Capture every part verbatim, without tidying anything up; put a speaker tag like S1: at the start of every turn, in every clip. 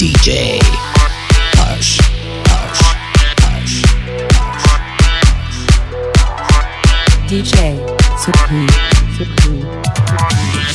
S1: D J Harsh, Harsh, Harsh, Harsh.
S2: D J Supreme, Supreme, Supreme.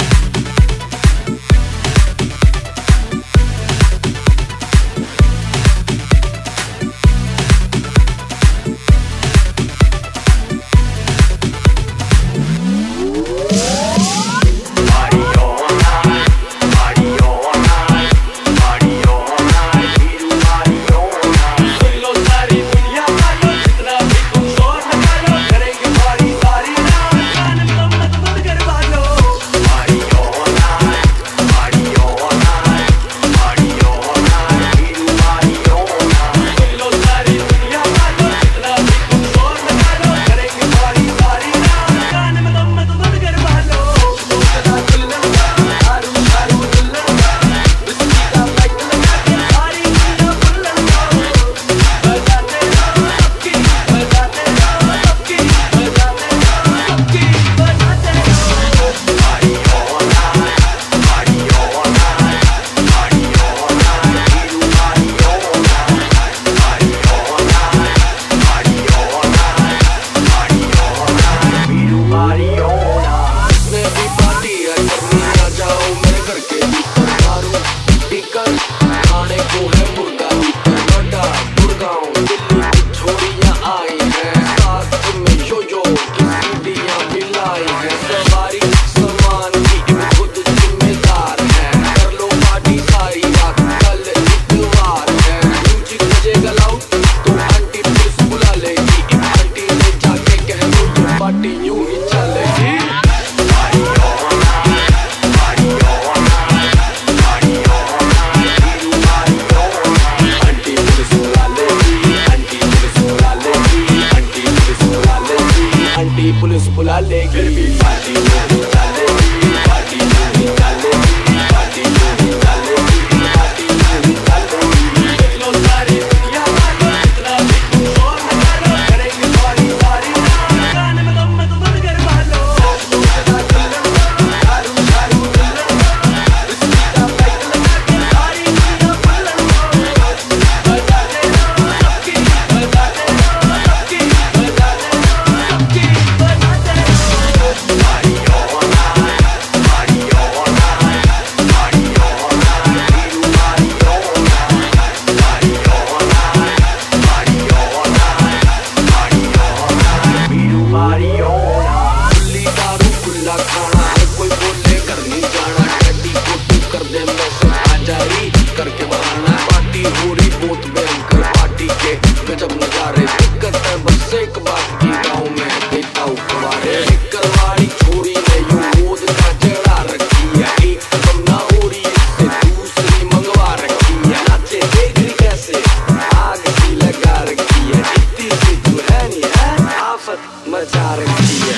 S3: Police बुला ले फिर भी पार्टी नहीं चलेगी, पार्टी नहीं चलेगी, पार्टी नहीं चलेगी, पार्टी नहीं चलेगी। देख लो सारी दुनिया वालों, जितना भी तुम शोर मचा लो, करेंगे सारी सारी गाने में दम में तो बंद कर मालो। तू सदा दुल्हन दारू दारू दुल्हन विस्की का पैक लगा के सारी दुनिया पल्लन बजाते रहो सबकी, बजाते रहो सबकी, बजाते रहो सबकी। करके बहाना पार्टी हो रही बहुत भयंकर, पार्टी के गजब नजारे। दिक्कत है बस एक बात की, गाँव में देता हूँ कबारे। करवाड़ी छोरी ने यूं गोद का चढ़ा रखी है, एक कदम ना हो रही इससे दूसरी मंगवा रखी है। नाचे देख रही कैसे आग सी लगा रखी है, इतनी सी तू है नहीं है, आफत मचा रखी है।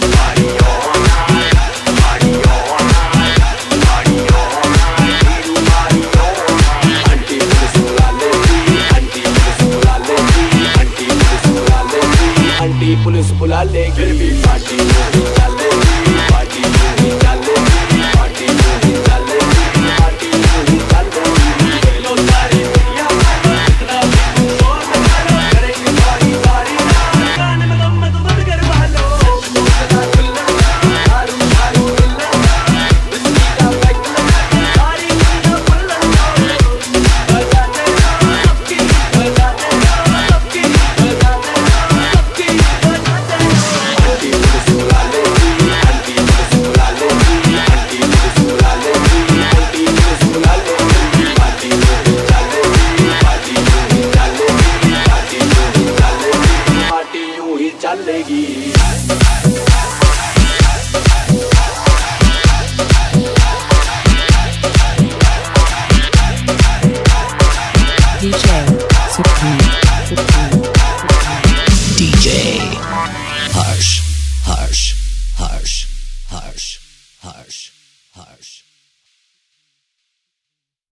S3: पुलिस बुला ले फिर भी पार्टी नहीं चलेगी, पार्टी नहीं चलेगी, पार्टी नहीं चलेगी, पार्टी नहीं चलेगी। देख लो सारी दुनिया वालों, जितना भी तुम शोर मचा लो, करेंगे सारी सारी गाने में दम में तो बंद कर मालो। तू सदा दुल्हन दारू दारू दुल्हन विस्की का पैक लगा के सारी दुनिया पल्लन बजाते रहो सबकी, बजाते रहो सबकी, बजाते रहो सबकी।
S2: D J Supreme, Supreme.